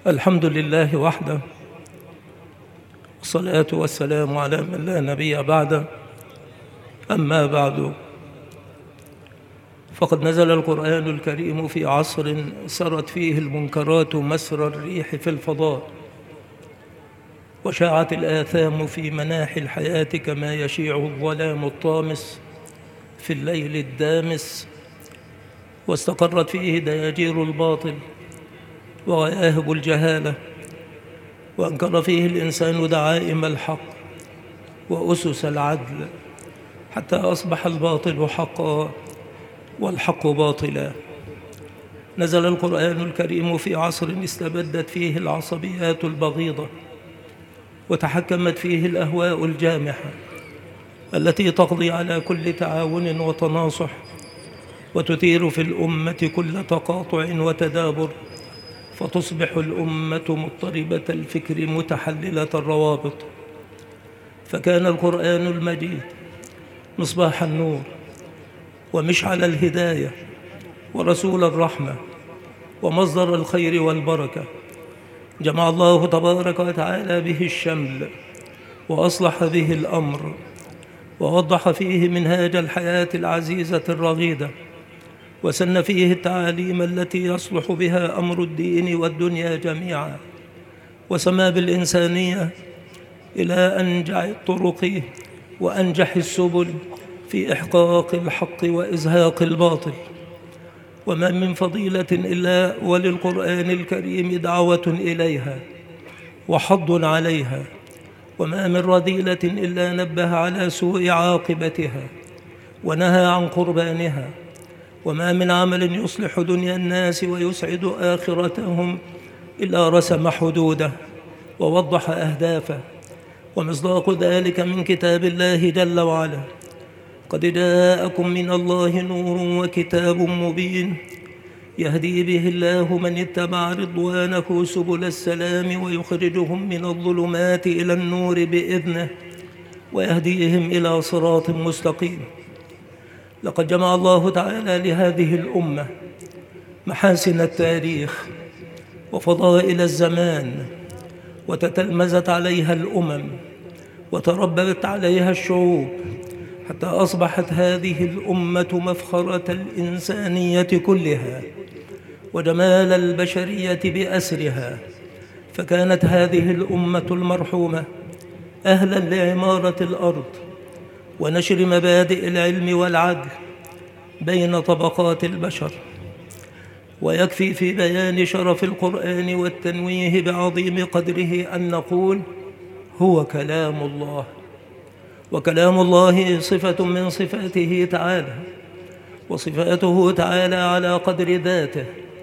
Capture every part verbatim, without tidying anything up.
الحمد لله وحده، والصلاة والسلام على من لا نبي بعده. أما بعد، فقد نزل القرآن الكريم في عصر سرت فيه المنكرات مسر الريح في الفضاء، وشاعت الآثام في مناحي الحياة كما يشيع الظلام الطامس في الليل الدامس، واستقرت فيه دياجير الباطل وغياهب الجهالة، وأنكر فيه الإنسان دعائم الحق وأسس العدل، حتى أصبح الباطل حقا والحق باطلا. نزل القرآن الكريم في عصر استبدت فيه العصبيات البغيضة، وتحكمت فيه الأهواء الجامحة التي تقضي على كل تعاون وتناصح، وتثير في الأمة كل تقاطع وتدابر، فتصبح الأمة مضطربة الفكر متحللة الروابط. فكان القرآن المجيد مصباح النور ومشعل الهداية ورسول الرحمة ومصدر الخير والبركة. جمع الله تبارك وتعالى به الشمل، وأصلح به الأمر، ووضح فيه منهاج الحياة العزيزة الرغيدة، وسن فيه التعاليم التي يصلح بها أمر الدين والدنيا جميعا، وسمى بالإنسانية إلى أنجع الطرق وأنجح السبل في إحقاق الحق وإزهاق الباطل. وما من فضيلة إلا وللقرآن الكريم دعوة إليها وحض عليها، وما من رذيلة إلا نبه على سوء عاقبتها ونهى عن قربانها، وما من عمل يصلح دنيا الناس ويسعد آخرتهم إلا رسم حدوده ووضح أهدافه. ومصداق ذلك من كتاب الله جل وعلا: قد جاءكم من الله نور وكتاب مبين يهدي به الله من اتبع رضوانه سبل السلام ويخرجهم من الظلمات إلى النور بإذنه ويهديهم إلى صراط مستقيم. لقد جمع الله تعالى لهذه الأمة محاسن التاريخ وفضائل الزمان، وتتلمذت عليها الأمم وتربت عليها الشعوب، حتى أصبحت هذه الأمة مفخرة الإنسانية كلها وجمال البشرية بأسرها. فكانت هذه الأمة المرحومة أهلا لعمارة الأرض ونشر مبادئ العلم والعدل بين طبقات البشر. ويكفي في بيان شرف القرآن والتنويه بعظيم قدره أن نقول: هو كلام الله. وكلام الله صفة من صفاته تعالى، وصفاته تعالى على قدر ذاته،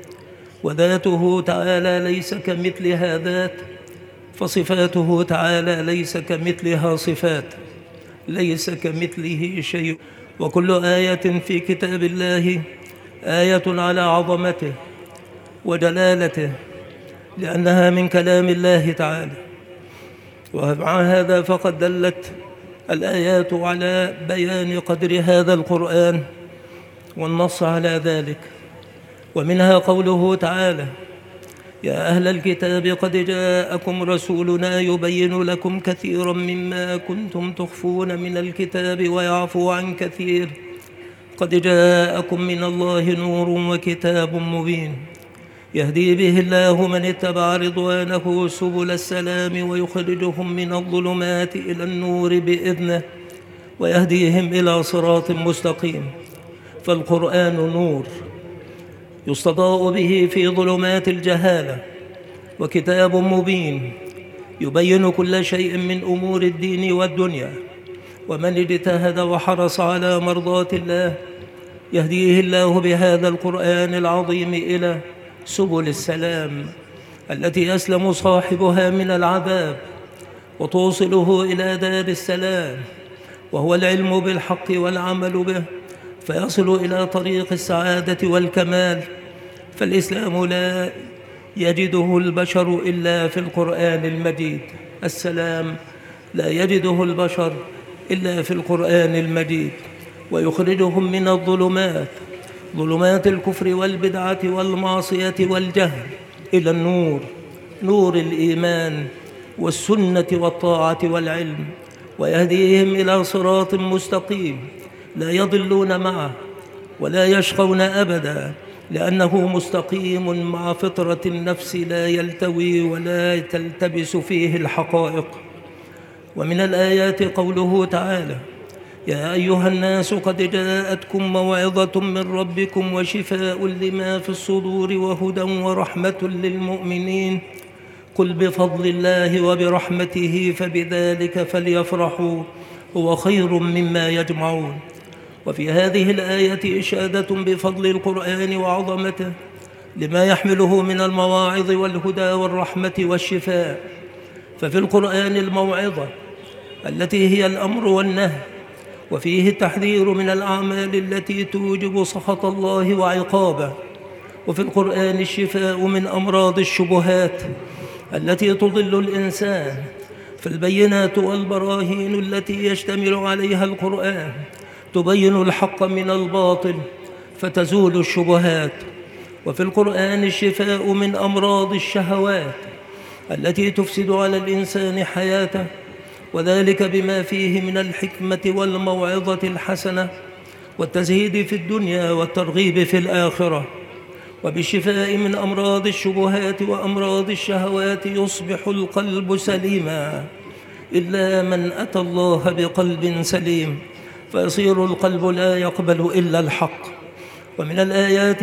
وذاته تعالى ليس كمثلها ذات، فصفاته تعالى ليس كمثلها صفات، ليس كمثله شيء. وكل آية في كتاب الله آية على عظمته وجلالته، لأنها من كلام الله تعالى. ومع هذا فقد دلت الآيات على بيان قدر هذا القرآن والنص على ذلك. ومنها قوله تعالى: يا أهل الكتاب قد جاءكم رسولنا يبين لكم كثيرا مما كنتم تخفون من الكتاب ويعفو عن كثير، قد جاءكم من الله نور وكتاب مبين يهدي به الله من اتبع رضوانه سبل السلام ويخرجهم من الظلمات إلى النور بإذنه ويهديهم إلى صراط مستقيم. فالقرآن نور يستضاء به في ظلمات الجهالة، وكتاب مبين يبين كل شيء من أمور الدين والدنيا. ومن اجتهد وحرص على مرضاة الله يهديه الله بهذا القرآن العظيم إلى سبل السلام التي يسلم صاحبها من العذاب وتوصله إلى دار السلام، وهو العلم بالحق والعمل به، فيصل إلى طريق السعادة والكمال. فالإسلام لا يجده البشر إلا في القرآن المجيد، السلام لا يجده البشر إلا في القرآن المجيد، ويخرجهم من الظلمات، ظلمات الكفر والبدعة والمعصية والجهل، إلى النور، نور الإيمان والسنة والطاعة والعلم، ويهديهم إلى صراط مستقيم لا يضلون معه ولا يشقون أبدا، لأنه مستقيم مع فطرة النفس لا يلتوي ولا تلتبس فيه الحقائق. ومن الآيات قوله تعالى: يا أيها الناس قد جاءتكم موعظة من ربكم وشفاء لما في الصدور وهدى ورحمة للمؤمنين، قل بفضل الله وبرحمته فبذلك فليفرحوا هو خير مما يجمعون. وفي هذه الآية إشادة بفضل القرآن وعظمته لما يحمله من المواعظ والهدى والرحمة والشفاء. ففي القرآن الموعظة التي هي الأمر والنهي، وفيه التحذير من الأعمال التي توجب سخط الله وعقابه. وفي القرآن الشفاء من أمراض الشبهات التي تضل الإنسان، فالبينات والبراهين التي يشتمل عليها القرآن تبين الحق من الباطل فتزول الشبهات. وفي القرآن الشفاء من أمراض الشهوات التي تفسد على الإنسان حياته، وذلك بما فيه من الحكمة والموعظة الحسنة والتزهيد في الدنيا والترغيب في الآخرة. وبالشفاء من أمراض الشبهات وأمراض الشهوات يصبح القلب سليما، إلا من أتى الله بقلب سليم فيصير القلب لا يقبل إلا الحق. ومن الآيات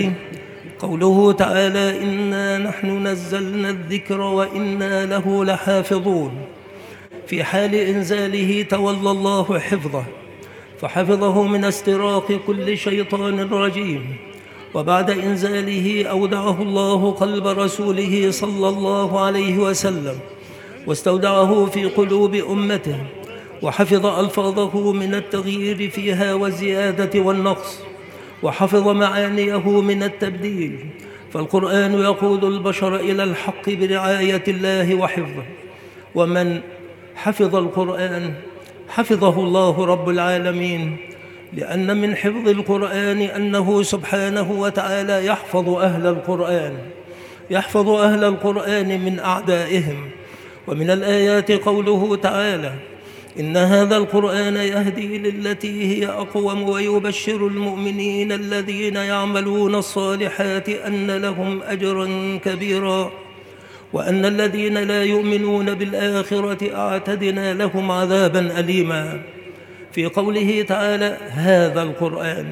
قوله تعالى: إنا نحن نزلنا الذكر وإنا له لحافظون. في حال إنزاله تولى الله حفظه، فحفظه من استراق كل شيطان رجيم. وبعد إنزاله أودعه الله قلب رسوله صلى الله عليه وسلم، واستودعه في قلوب أمته، وحفظ ألفاظه من التغيير فيها والزيادة والنقص، وحفظ معانيه من التبديل. فالقرآن يقود البشر إلى الحق برعاية الله وحفظه. ومن حفظ القرآن حفظه الله رب العالمين، لأن من حفظ القرآن أنه سبحانه وتعالى يحفظ أهل القرآن يحفظ أهل القرآن من أعدائهم. ومن الآيات قوله تعالى: إن هذا القرآن يهدي للتي هي أقوم ويبشر المؤمنين الذين يعملون الصالحات أن لهم أجرا كبيرا وأن الذين لا يؤمنون بالآخرة أعتدنا لهم عذابا أليما. في قوله تعالى: هذا القرآن،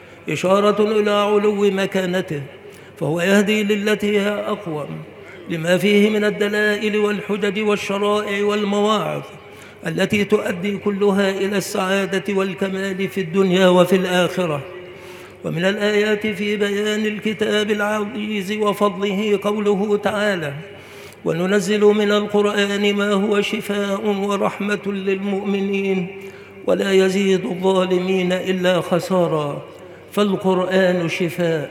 إشارة إلى علو مكانته، فهو يهدي للتي هي أقوم لما فيه من الدلائل والحجج والشرائع والمواعظ التي تؤدي كلها إلى السعادة والكمال في الدنيا وفي الآخرة. ومن الآيات في بيان الكتاب العزيز وفضله قوله تعالى: وننزل من القرآن ما هو شفاء ورحمة للمؤمنين ولا يزيد الظالمين إلا خسارا. فالقرآن شفاء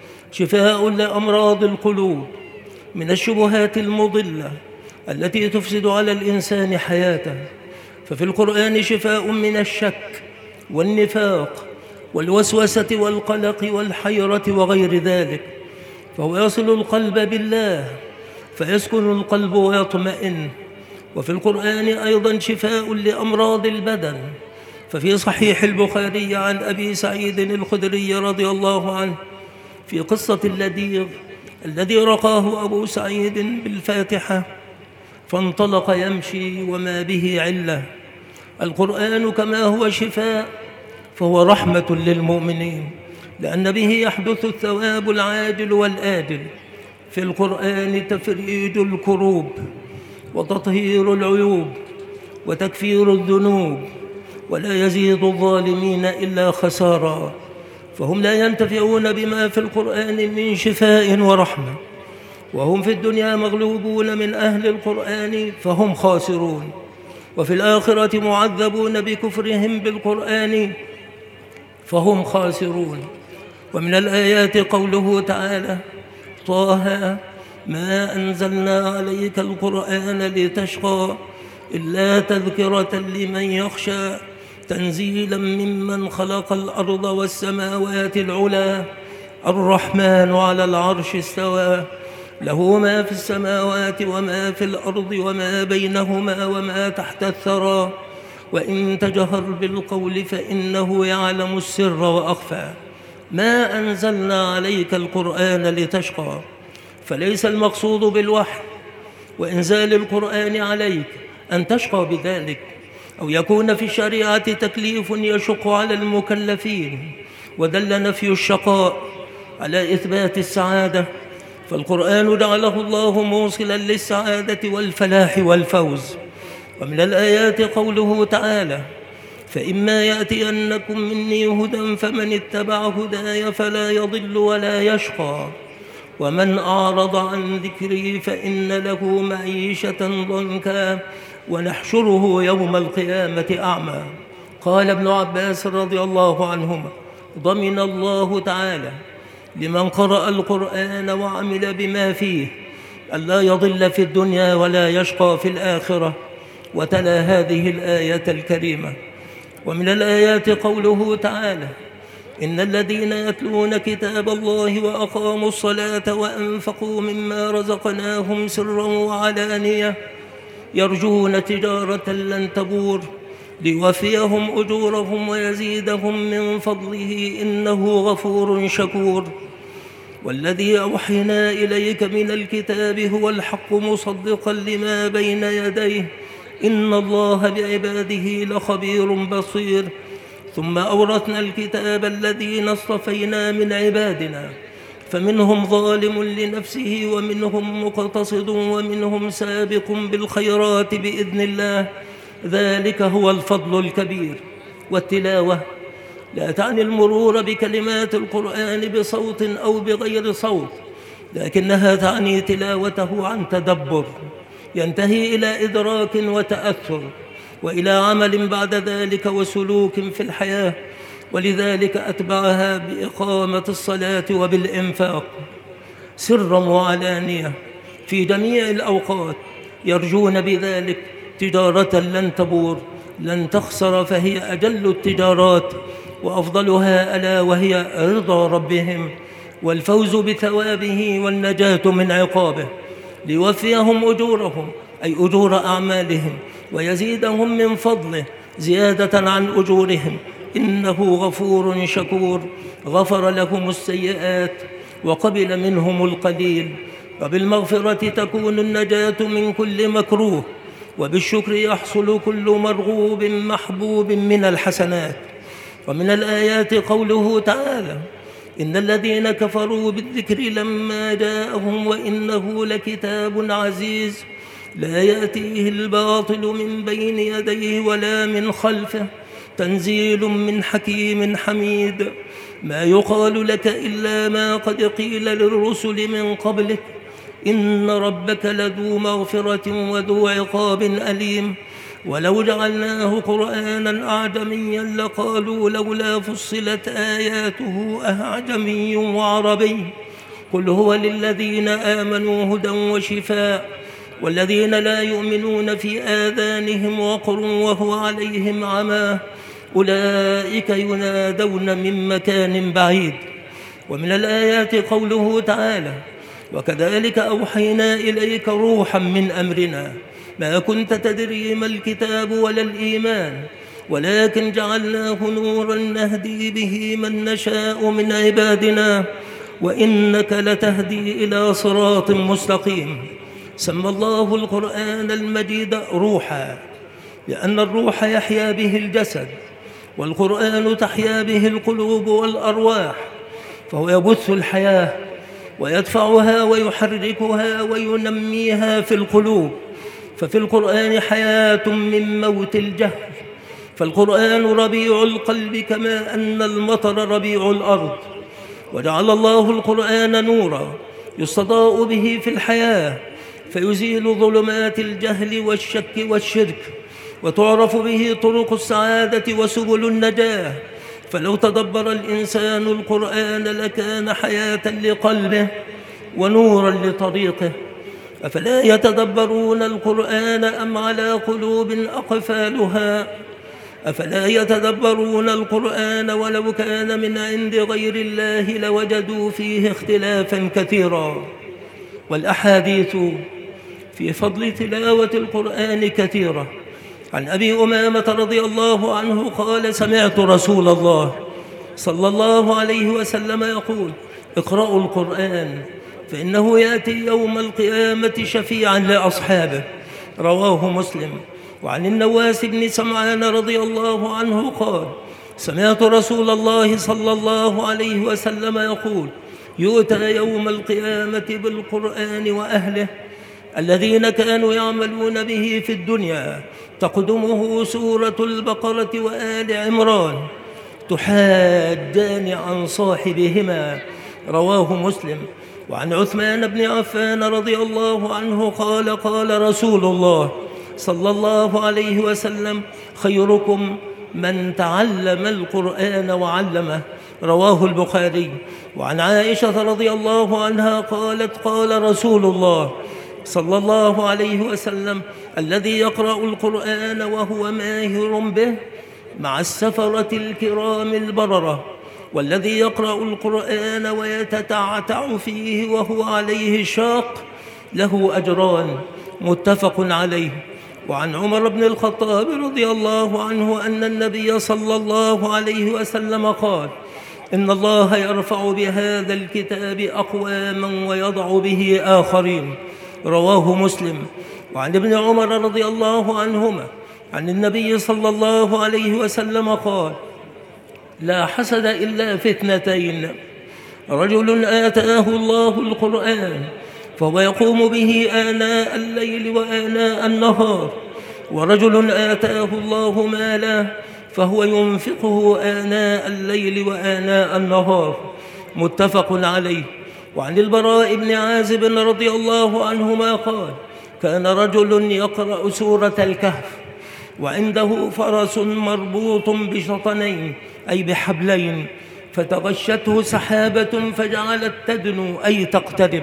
شفاء لأمراض القلوب من الشبهات المضلة التي تفسد على الإنسان حياته. ففي القرآن شفاء من الشك والنفاق والوسوسة والقلق والحيرة وغير ذلك، فهو يصل القلب بالله فيسكن القلب ويطمئن. وفي القرآن أيضا شفاء لأمراض البدن، ففي صحيح البخاري عن أبي سعيد الخدري رضي الله عنه في قصة اللديغ الذي رقاه أبو سعيد بالفاتحة فانطلق يمشي وما به علة. القرآن كما هو شفاء فهو رحمة للمؤمنين، لأن به يحدث الثواب العاجل والآجل. في القرآن تفريج الكروب وتطهير العيوب وتكفير الذنوب، ولا يزيد الظالمين إلا خسارا، فهم لا ينتفعون بما في القرآن من شفاء ورحمة، وهم في الدنيا مغلوبون من أهل القرآن فهم خاسرون، وفي الآخرة معذبون بكفرهم بالقرآن فهم خاسرون. ومن الآيات قوله تعالى: طه ما أنزلنا عليك القرآن لتشقى إلا تذكرة لمن يخشى تنزيلا ممن خلق الأرض والسماوات العلى الرحمن على العرش استوى له ما في السماوات وما في الأرض وما بينهما وما تحت الثرى، وإن تجهر بالقول فإنه يعلم السر وأخفى. ما أنزلنا عليك القرآن لتشقى، فليس المقصود بالوحي وإنزال القرآن عليك أن تشقى بذلك، أو يكون في الشريعة تكليف يشق على المكلفين، ودل نفي الشقاء على إثبات السعادة، فالقرآن جعله الله موصلا للسعادة والفلاح والفوز. ومن الآيات قوله تعالى: فإما يأتينكم مني هدى فمن اتبع هداي فلا يضل ولا يشقى، ومن أعرض عن ذكري فإن له معيشة ضنكا ونحشره يوم القيامة أعمى. قال ابن عباس رضي الله عنهما: ضمن الله تعالى لمن قرأ القرآن وعمل بما فيه ألا يضل في الدنيا ولا يشقى في الآخرة. وتلا هذه الآية الكريمة. ومن الآيات قوله تعالى: إن الذين يتلون كتاب الله وأقاموا الصلاة وأنفقوا مما رزقناهم سرا وعلانية يرجون تجارة لن تبور ليوفيهم أجورهم ويزيدهم من فضله إنه غفور شكور. والذي أوحينا إليك من الكتاب هو الحق مصدقا لما بين يديه إن الله بعباده لخبير بصير. ثم أورثنا الكتاب الذين اصطفينا من عبادنا فمنهم ظالم لنفسه ومنهم مقتصد ومنهم سابق بالخيرات بإذن الله، ذلك هو الفضل الكبير. والتلاوة لا تعني المرور بكلمات القرآن بصوت أو بغير صوت، لكنها تعني تلاوته عن تدبر ينتهي إلى إدراك وتأثر وإلى عمل بعد ذلك وسلوك في الحياة، ولذلك أتبعها بإقامة الصلاة وبالإنفاق سرا وعلانية في جميع الأوقات، يرجون بذلك تجارة لن تبور لن تخسر، فهي أجل التجارات وأفضلها ألا وهي رضا ربهم والفوز بثوابه والنجاة من عقابه، ليوفيهم أجورهم أي أجور أعمالهم ويزيدهم من فضله زيادة عن أجورهم إنه غفور شكور. غفر لهم السيئات وقبل منهم القليل، وبالمغفرة تكون النجاة من كل مكروه، وبالشكر يحصل كل مرغوب محبوب من الحسنات. ومن الآيات قوله تعالى: إن الذين كفروا بالذكر لما جاءهم وإنه لكتاب عزيز لا يأتيه الباطل من بين يديه ولا من خلفه تنزيل من حكيم حميد. ما يقال لك إلا ما قد قيل للرسل من قبلك إن ربك لذو مغفرة وذو عقاب أليم. ولو جعلناه قرآنا أعجميا لقالوا لولا فصلت آياته أعجمي وعربي قل هو للذين آمنوا هدى وشفاء والذين لا يؤمنون في آذانهم وقر وهو عليهم عمى أولئك ينادون من مكان بعيد. ومن الآيات قوله تعالى: وكذلك أوحينا إليك روحا من أمرنا ما كنت تدري ما الكتاب ولا الإيمان ولكن جعلناه نورا نهدي به من نشاء من عبادنا وإنك لتهدي إلى صراط مستقيم. سمى الله القرآن المجيد روحا لأن الروح يحيا به الجسد، والقرآن تحيا به القلوب والأرواح، فهو يبث الحياة ويدفعها ويحركها وينميها في القلوب. ففي القرآن حياة من موت الجهل، فالقرآن ربيع القلب كما أن المطر ربيع الأرض. وجعل الله القرآن نورا يستضاء به في الحياة فيزيل ظلمات الجهل والشك والشرك، وتعرف به طرق السعادة وسبل النجاة. فلو تدبر الإنسان القرآن لكان حياة لقلبه ونورا لطريقه. أفلا يتدبرون القرآن أم على قلوب أقفالها؟ أفلا يتدبرون القرآن ولو كان من عند غير الله لوجدوا فيه اختلافا كثيرا. والأحاديث في فضل تلاوة القرآن كثيرة. عن أبي أمامة رضي الله عنه قال: سمعت رسول الله صلى الله عليه وسلم يقول: اقرأوا القرآن فإنه يأتي يوم القيامة شفيعا لأصحابه. رواه مسلم. وعن النواس بن سمعان رضي الله عنه قال: سمعت رسول الله صلى الله عليه وسلم يقول: يؤتى يوم القيامة بالقرآن وأهله الذين كانوا يعملون به في الدنيا، تقدمه سورة البقرة وآل عمران، تحاجان عن صاحبهما. رواه مسلم. وعن عثمان بن عفان رضي الله عنه قال: قال رسول الله صلى الله عليه وسلم: خيركم من تعلم القرآن وعلمه. رواه البخاري. وعن عائشة رضي الله عنها قالت: قال رسول الله صلى الله عليه وسلم: الذي يقرأ القرآن وهو ماهر به مع السفرة الكرام البررة، والذي يقرأ القرآن ويتتعتع فيه وهو عليه شاق له أجران. متفق عليه. وعن عمر بن الخطاب رضي الله عنه أن النبي صلى الله عليه وسلم قال: إن الله يرفع بهذا الكتاب أقواما ويضع به آخرين. رواه مسلم. وعن ابن عمر رضي الله عنهما عن النبي صلى الله عليه وسلم قال: لا حسد إلا في اثنتين: رجل آتاه الله القرآن فهو يقوم به آناء الليل وآناء النهار، ورجل آتاه الله مالا فهو ينفقه آناء الليل وآناء النهار. متفق عليه. وعن البراء بن عازب رضي الله عنهما قال: كان رجل يقرأ سورة الكهف وعنده فرس مربوط بشطنين أي بحبلين، فتغشته سحابة فجعلت تدنو أي تقترب،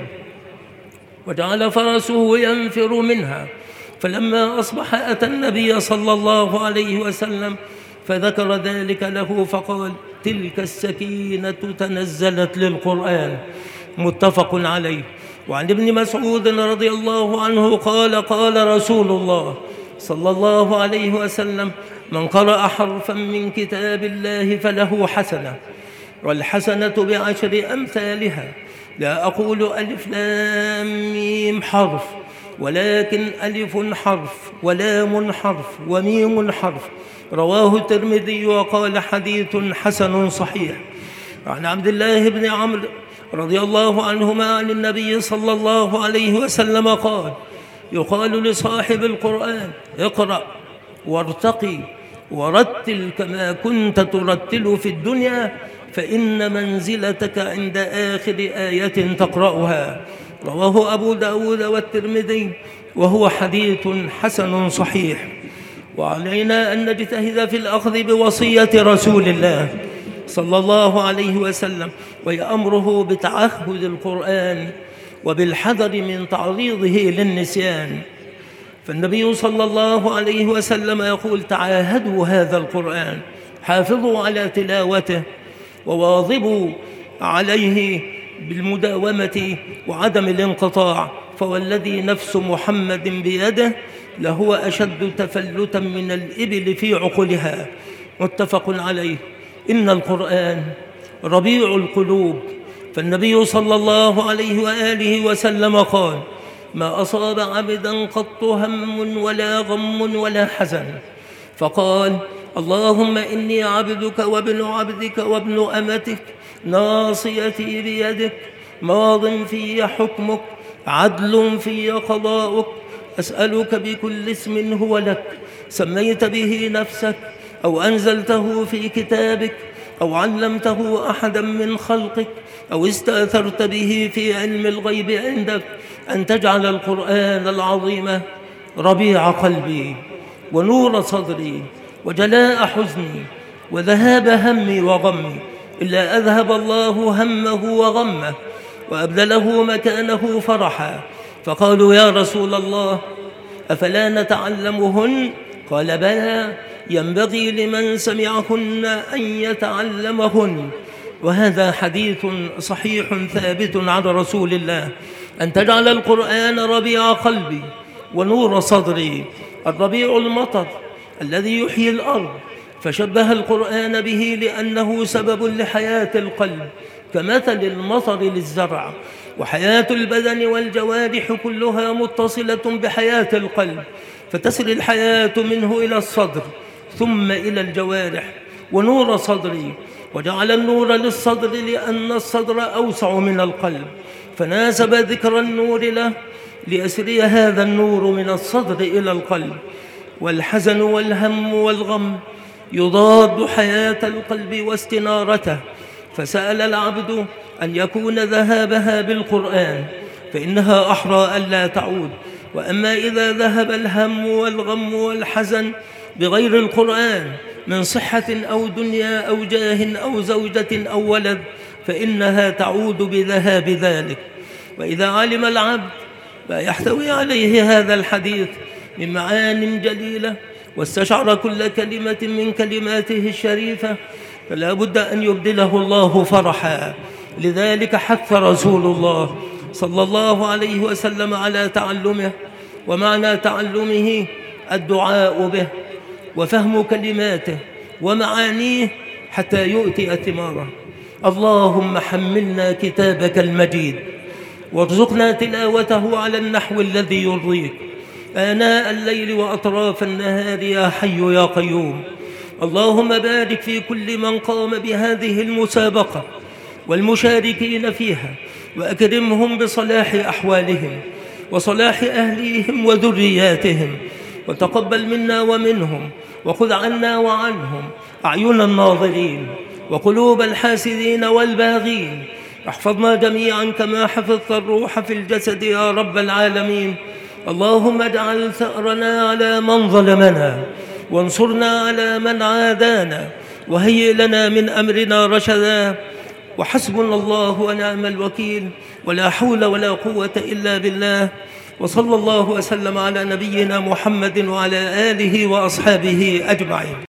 وجعل فرسه ينفر منها. فلما أصبح أتى النبي صلى الله عليه وسلم فذكر ذلك له فقال: تلك السكينة تنزلت للقرآن. متفق عليه. وعن ابن مسعود رضي الله عنه قال: قال رسول الله صلى الله عليه وسلم: من قرأ حرفا من كتاب الله فله حسنة، والحسنة بعشر أمثالها، لا أقول ألف لام ميم حرف، ولكن ألف حرف ولام حرف وميم حرف. رواه الترمذي وقال: حديث حسن صحيح. عن عبد الله بن عمرو رضي الله عنهما عن النبي صلى الله عليه وسلم قال: يقال لصاحب القرآن: اقرأ وارتقي ورتل كما كنت ترتل في الدنيا، فإن منزلتك عند آخر آية تقرأها. رواه أبو داود والترمذي وهو حديث حسن صحيح. وعلينا أن نجتهد في الأخذ بوصية رسول الله صلى الله عليه وسلم، ويأمره بتعهد القرآن وبالحذر من تعريضه للنسيان. فالنبي صلى الله عليه وسلم يقول: تعاهدوا هذا القرآن، حافظوا على تلاوته، وواظبوا عليه بالمداومة وعدم الانقطاع، فوالذي نفس محمد بيده لهو أشد تفلتا من الإبل في عقلها. متفق عليه. إن القرآن ربيع القلوب. فالنبي صلى الله عليه وآله وسلم قال: ما أصاب عبدا قط هم ولا غم ولا حزن، فقال: اللهم إني عبدك وابن عبدك وابن أمتك، ناصيتي بيدك، ماض في حكمك، عدل في قضاؤك، أسألك بكل اسم هو لك سميت به نفسك أو أنزلته في كتابك أو علمته أحدا من خلقك أو استأثرت به في علم الغيب عندك، أن تجعل القرآن العظيم ربيع قلبي ونور صدري وجلاء حزني وذهاب همي وغمي، إلا أذهب الله همه وغمه وأبدله مكانه فرحا. فقالوا: يا رسول الله أفلا نتعلمهن؟ قال: بلى، ينبغي لمن سمعهن أن يتعلمهن. وهذا حديث صحيح ثابت عن رسول الله أن تجعل القرآن ربيع قلبي ونور صدري. الربيع المطر الذي يحيي الأرض، فشبه القرآن به لأنه سبب لحياة القلب كمثل المطر للزرع. وحياة البدن والجوارح كلها متصلة بحياة القلب، فتسري الحياة منه إلى الصدر ثم إلى الجوارح. ونور صدري، وجعل النور للصدر لأن الصدر أوسع من القلب، فناسب ذكر النور له ليسري هذا النور من الصدر إلى القلب. والحزن والهم والغم يضاد حياة القلب واستنارته، فسأل العبد أن يكون ذهابها بالقرآن، فإنها أحرى ألا تعود. وأما إذا ذهب الهم والغم والحزن بغير القرآن من صحة أو دنيا أو جاه أو زوجة أو ولد، فإنها تعود بذهاب ذلك. وإذا علم العبد ما يحتوي عليه هذا الحديث من معان جليلة، واستشعر كل كلمة من كلماته الشريفة، فلا بد أن يبدله الله فرحا. لذلك حث رسول الله صلى الله عليه وسلم على تعلمه، ومعنى تعلمه الدعاء به وفهم كلماته ومعانيه حتى يؤتي ثماره. اللهم حملنا كتابك المجيد وارزقنا تلاوته على النحو الذي يرضيك آناء الليل وأطراف النهار يا حي يا قيوم. اللهم بارك في كل من قام بهذه المسابقة والمشاركين فيها، وأكرمهم بصلاح أحوالهم وصلاح أهليهم وذرياتهم، وتقبل منا ومنهم، وخذ عنا وعنهم أعين الناظرين وقلوب الحاسدين والباغين. احفظنا جميعا كما حفظت الروح في الجسد يا رب العالمين. اللهم اجعل ثأرنا على من ظلمنا، وانصرنا على من عادانا، وهيئ لنا من أمرنا رشدا. وحسبنا الله ونعم الوكيل، ولا حول ولا قوة إلا بالله. وصلى الله وسلم على نبينا محمد وعلى آله وأصحابه أجمعين.